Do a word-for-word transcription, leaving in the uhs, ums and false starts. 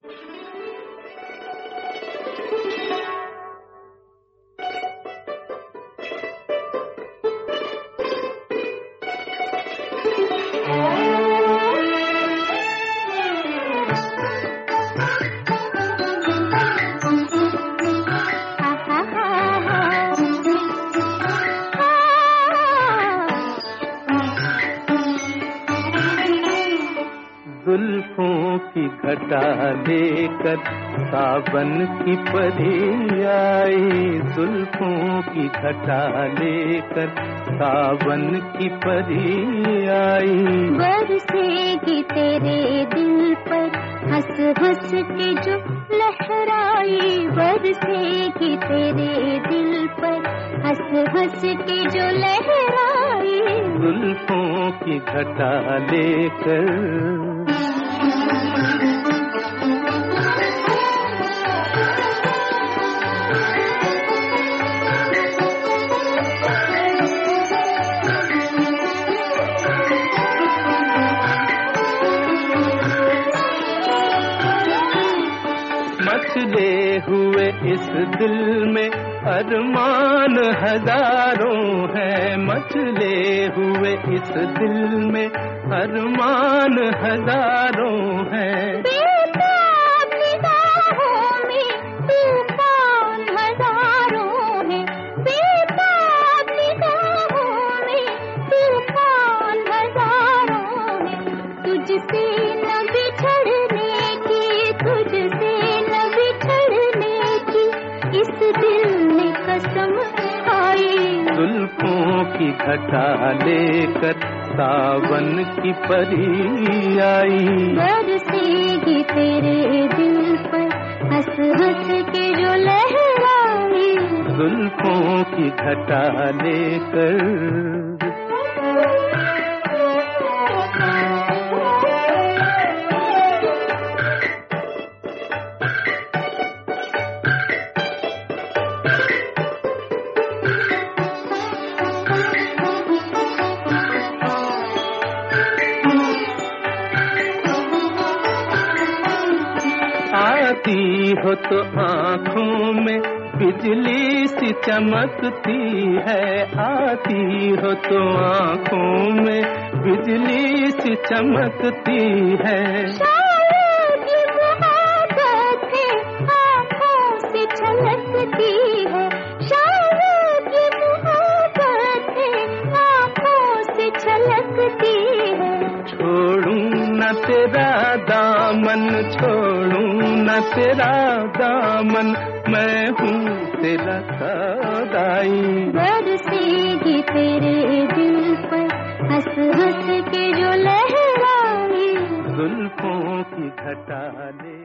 जुल्फों की घटा लेकर सावन की परी आई, जुल्फों की घटा लेकर सावन की परी आई। बरसेगी तेरे दिल पर हंस हंस के जो लहराई, बरसेगी तेरे दिल पर हंस हंस के जो लहराई। जुल्फों की घटा लेकर मचले हुए इस दिल में अरमान हजारों हैं, मचले हुए इस दिल में अरमान हजारों हैं। बेताब निगाहों में तूफान हजारों हैं, बेताब निगाहों में तूफान हजारों हैं। तुझसे न बिछड़ने की, तुझसे न बिछड़ने की इस दिल ने कसम खाई। जुल्फों की घटा लेकर सावन की परी आई, बरसेगी तेरे दिल पर हंस हंस के जो लहराई। जुल्फों की घटा लेकर आती हो तो आँखों में बिजली सी चमकती है, आती हो तो आँखों में बिजली सी चमकती है। शायद ये मोहब्बत है आँखों से छलकती है, शायद ये मोहब्बत है आँखों से छलकती है। छोड़ूं न तेरा दामन, छोड़ूं न तेरा दामन, मैं हूँ तेरा सगाई। बरसेगी तेरे दिल पर हंस हंस के जो लहराई। जुल्फों की घटा ले